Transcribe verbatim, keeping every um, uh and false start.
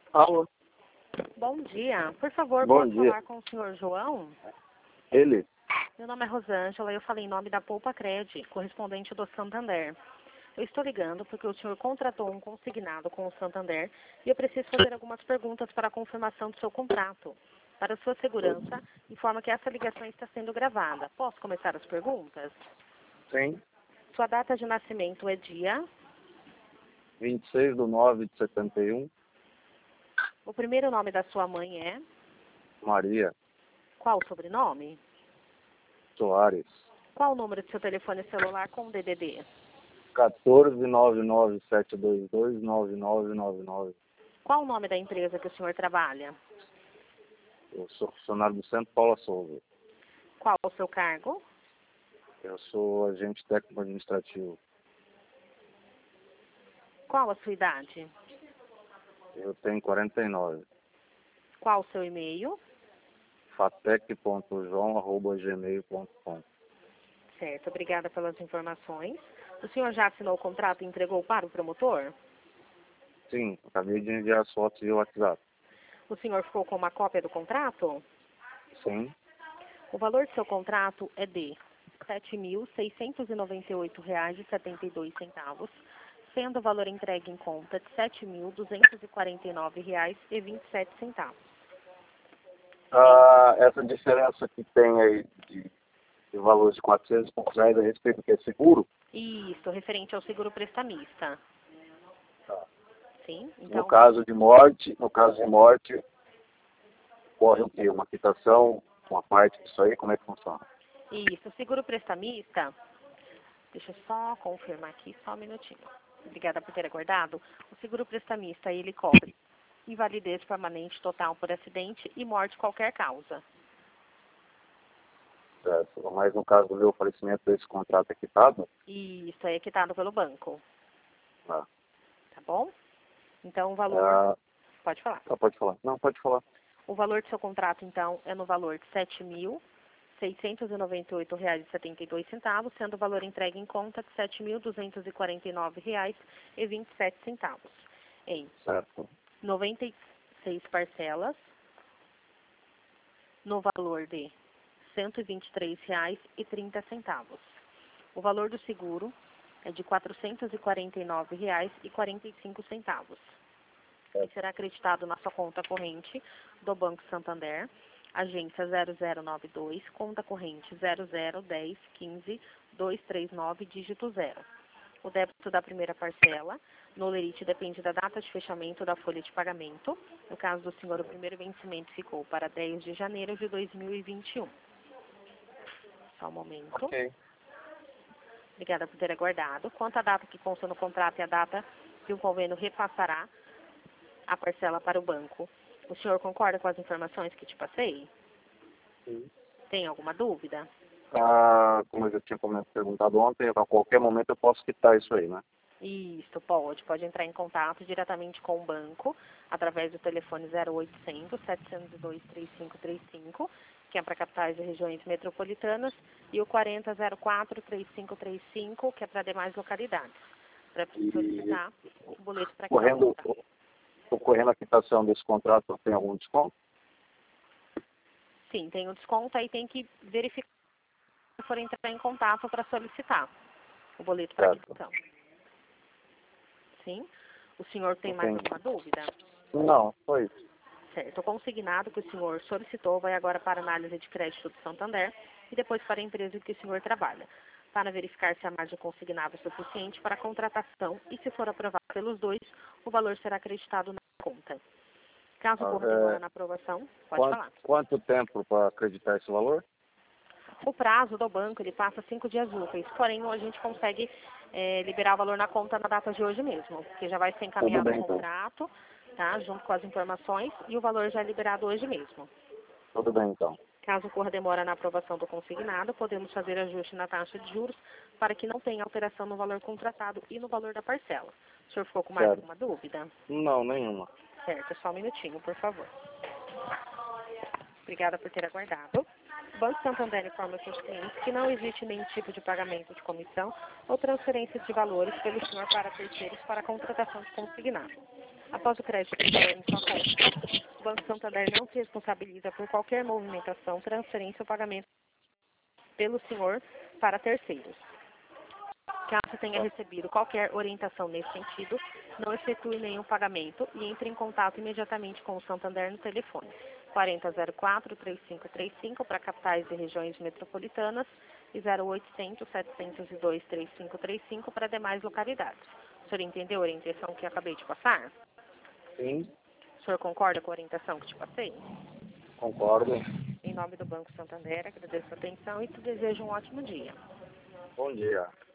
Alô? Bom dia. Por favor, Bom posso dia. falar com o senhor João? Ele? Meu nome é Rosângela e eu falei em nome da Poupa Cred, correspondente do Santander. Eu estou ligando porque o senhor contratou um consignado com o Santander e eu preciso fazer algumas perguntas para a confirmação do seu contrato. Para sua segurança, informo que essa ligação está sendo gravada. Posso começar as perguntas? Sim. Sua data de nascimento é dia? vinte e seis de nove de setenta e um. O primeiro nome da sua mãe é? Maria Qual o sobrenome? Soares. Qual o número de seu telefone celular com o D D D? quatorze nove nove sete dois dois nove nove nove nove. Qual o nome da empresa que o senhor trabalha? Eu sou funcionário do Centro Paula Souza. Qual o seu cargo? Eu sou agente técnico administrativo. Qual a sua idade? Eu tenho quarenta e nove. Qual o seu e-mail? fatec ponto joão arroba gmail ponto com. Certo, obrigada pelas informações. O senhor já assinou o contrato e entregou para o promotor? Sim, acabei de enviar as fotos via WhatsApp. O senhor ficou com uma cópia do contrato? Sim. O valor do seu contrato é de sete mil seiscentos e noventa e oito reais e setenta e dois centavos, sendo o valor entregue em conta de sete mil duzentos e quarenta e nove reais e vinte e sete centavos. Ah, essa diferença que tem aí de, de valores de quatrocentos e poucos reais a respeito do que é seguro? Isso, referente ao seguro prestamista. Tá. Sim, No então, caso de morte, no caso de morte, corre o quê? Uma quitação, uma parte disso aí, como é que funciona? isso, o seguro prestamista, deixa eu só confirmar aqui, só um minutinho. Obrigada por ter aguardado. O seguro prestamista, ele cobre invalidez permanente total por acidente e morte de qualquer causa. Certo. Mas no caso do meu falecimento, esse contrato é quitado? E isso é quitado pelo banco, Ah. tá bom? Então, o valor... Ah, Pode falar. tá, pode falar. Não, pode falar. O valor do seu contrato, então, é no valor de sete mil seiscentos e noventa e oito reais e setenta e dois centavos, sendo o valor entregue em conta de sete mil duzentos e quarenta e nove reais e vinte e sete centavos. Em Certo. noventa e seis parcelas, no valor de cento e vinte e três reais e trinta centavos. O valor do seguro é de quatrocentos e quarenta e nove reais e quarenta e cinco centavos. E será acreditado na sua conta corrente do Banco Santander, agência zero zero nove dois, conta corrente zero zero dez quinze dois três nove, dígito zero. O débito da primeira parcela no lerite depende da data de fechamento da folha de pagamento. No caso do senhor, o primeiro vencimento ficou para dez de janeiro de dois mil e vinte e um. Só um momento. Ok. Obrigada por ter aguardado. Quanto à data que consta no contrato e a data que o convênio repassará a parcela para o banco, o senhor concorda com as informações que te passei? Sim. Tem alguma dúvida? Ah, como eu já tinha perguntado ontem, a qualquer momento eu posso quitar isso aí, né? Isso, pode. Pode entrar em contato diretamente com o banco através do telefone zero oitocentos, setecentos e dois, trinta e cinco trinta e cinco, que é para capitais e regiões metropolitanas, e o quarenta zero quatro, trinta e cinco trinta e cinco, que é para demais localidades, para E solicitar o boleto para quitar a correndo, multa. ocorrendo a quitação desse contrato, tem algum desconto? Sim, tem o desconto, aí tem que verificar se for entrar em contato para solicitar o boleto para Certo. quitação. Sim? O senhor tem mais Entendi. alguma dúvida? Não, foi isso. Certo. O consignado que o senhor solicitou vai agora para a análise de crédito do Santander e depois para a empresa em que o senhor trabalha, para verificar se a margem consignada é suficiente para a contratação e, se for aprovado pelos dois, o valor será acreditado na conta. Caso Ah, ocorra é, demora na aprovação, pode quanto, falar. quanto tempo para acreditar esse valor? O prazo do banco, ele passa cinco dias úteis, porém a gente consegue é, liberar o valor na conta na data de hoje mesmo, porque já vai ser Tudo encaminhado bem, o então. contrato, tá, junto com as informações, e o valor já é liberado hoje mesmo. Tudo bem, então. Caso ocorra demora na aprovação do consignado, podemos fazer ajuste na taxa de juros para que não tenha alteração no valor contratado e no valor da parcela. O senhor ficou com mais Certo. alguma dúvida? Não, nenhuma. Certo, só um minutinho, por favor. Obrigada por ter aguardado. O Banco Santander informa seus clientes que não existe nenhum tipo de pagamento de comissão ou transferência de valores pelo senhor para terceiros para a contratação de consignado. Após o crédito entrar em sua conta, o Banco Santander não se responsabiliza por qualquer movimentação, transferência ou pagamento pelo senhor para terceiros. Caso tenha recebido qualquer orientação nesse sentido, não efetue nenhum pagamento e entre em contato imediatamente com o Santander no telefone quarenta zero quatro, trinta e cinco trinta e cinco para capitais e regiões metropolitanas e zero oitocentos, setecentos e dois, trinta e cinco trinta e cinco para demais localidades. O senhor entendeu a orientação que acabei de passar? Sim. O senhor concorda com a orientação que te passei? Concordo. Em nome do Banco Santander, agradeço a atenção e te desejo um ótimo dia. Bom dia.